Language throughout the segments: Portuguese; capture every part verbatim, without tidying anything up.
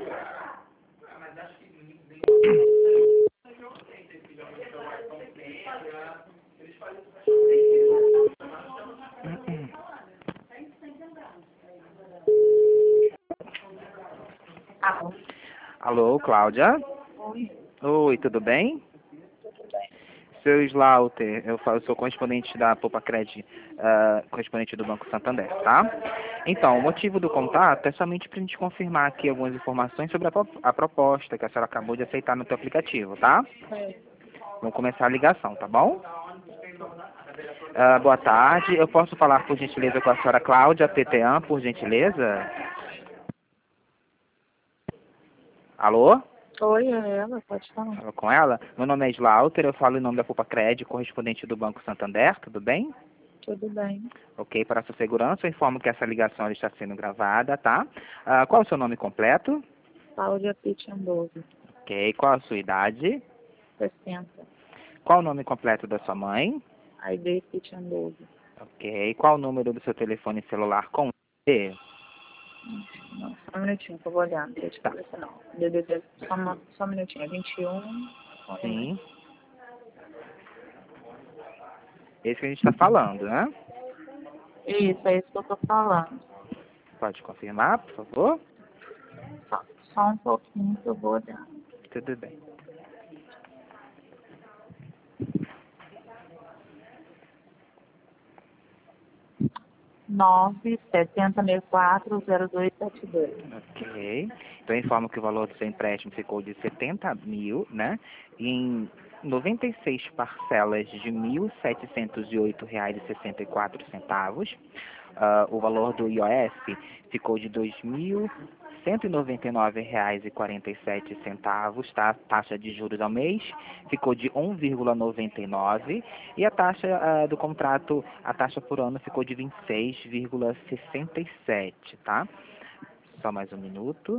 Alô? Alô, Cláudia? Oi. Oi, tudo bem? Tudo bem. Seu Slaughter, eu falo, sou correspondente da Popacred, uh, correspondente do Banco Santander, tá? Então, o motivo do contato é somente para a gente confirmar aqui algumas informações sobre a, a proposta que a senhora acabou de aceitar no seu aplicativo, tá? Oi. Vamos começar a ligação, tá bom? Uh, boa tarde, eu posso falar por gentileza com a senhora Cláudia Petean, por gentileza? Alô? Oi, é ela, pode falar. Falo com ela? Meu nome é Slaughter, eu falo em nome da Popacred, correspondente do Banco Santander, tudo bem? Tudo bem. Ok, para a sua segurança, eu informo que essa ligação está sendo gravada, tá? Ah, qual é o seu nome completo? Cláudia Pitchamboso, Ok, qual a sua idade? sessenta. Qual o nome completo da sua mãe? Aide Pitchamboso. Ok, qual o número do seu telefone celular com D? Não, só um minutinho que eu vou olhar, não sei de Tá, cabeça não. D D D, só, uma, só um minutinho, é vinte e um. sim. Esse que a gente está falando, né? Isso, é isso que eu tô falando. Pode confirmar, por favor? Só, só um pouquinho que eu vou olhar. Tudo bem. nove sete zero seis quatro zero dois sete dois. Ok. Então, eu informo que o valor do seu empréstimo ficou de setenta mil, né? Em noventa e seis parcelas de mil setecentos e oito reais e sessenta e quatro centavos. Ah, o valor do I O F ficou de dois mil cento e noventa e nove reais e quarenta e sete centavos, tá? Taxa de juros ao mês ficou de um vírgula noventa e nove e a taxa ah, do contrato, a taxa por ano ficou de vinte e seis vírgula sessenta e sete, tá? Só mais um minuto.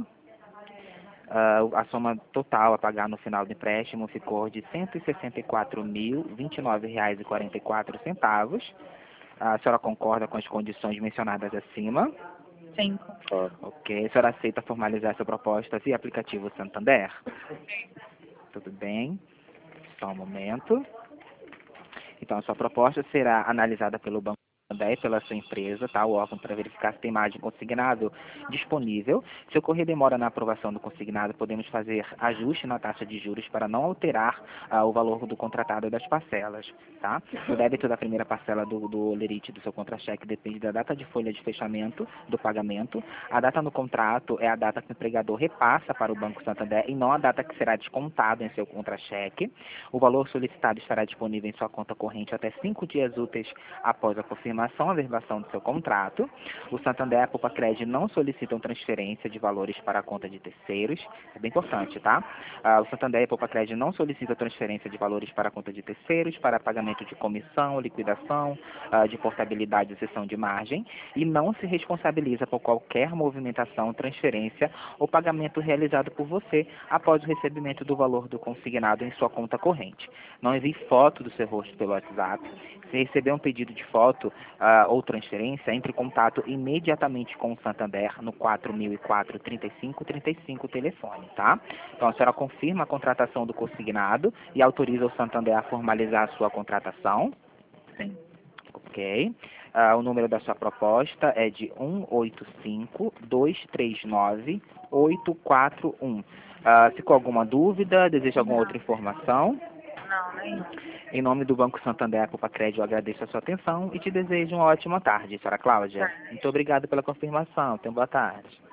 Ah, a soma total a pagar no final do empréstimo ficou de cento e sessenta e quatro mil, vinte e nove reais e quarenta e quatro centavos. A senhora concorda com as condições mencionadas acima? Sim, concordo. Ok. A senhora aceita formalizar essa proposta via aplicativo Santander? Tudo bem. Só um momento. Então, a sua proposta será analisada pelo Banco Santander e pela sua empresa, tá? O órgão para verificar se tem margem consignado disponível. Se ocorrer demora na aprovação do consignado, podemos fazer ajuste na taxa de juros para não alterar ah, o valor do contratado das parcelas, tá? O débito da primeira parcela do, do lerite do seu contra-cheque depende da data de folha de fechamento do pagamento. A data no contrato é a data que o empregador repassa para o Banco Santander e não a data que será descontado em seu contra-cheque. O valor solicitado estará disponível em sua conta corrente até cinco dias úteis após a confirmação, a verbação do seu contrato. O Santander e a Popacred não solicitam transferência de valores para a conta de terceiros. É bem importante, tá? Ah, o Santander e a Popacred não solicitam transferência de valores para a conta de terceiros, para pagamento de comissão, liquidação, ah, de portabilidade e cessão de margem, e não se responsabiliza por qualquer movimentação, transferência ou pagamento realizado por você após o recebimento do valor do consignado em sua conta corrente. Não envie foto do seu rosto pelo WhatsApp. Se receber um pedido de foto uh, ou transferência, entre em contato imediatamente com o Santander no quatro mil e quatro, trinta e cinco, trinta e cinco telefone, tá? Então a senhora confirma a contratação do consignado e autoriza o Santander a formalizar a sua contratação. Sim. Ok. Uh, o número da sua proposta é de um oito cinco, dois três nove, oito quatro um. Uh, ficou alguma dúvida? Deseja alguma outra informação? Não, nem. Em nome do Banco Santander, a Popacred, eu agradeço a sua atenção e te desejo uma ótima tarde, senhora Cláudia. Tá. Muito obrigado pela confirmação. Tenha boa tarde.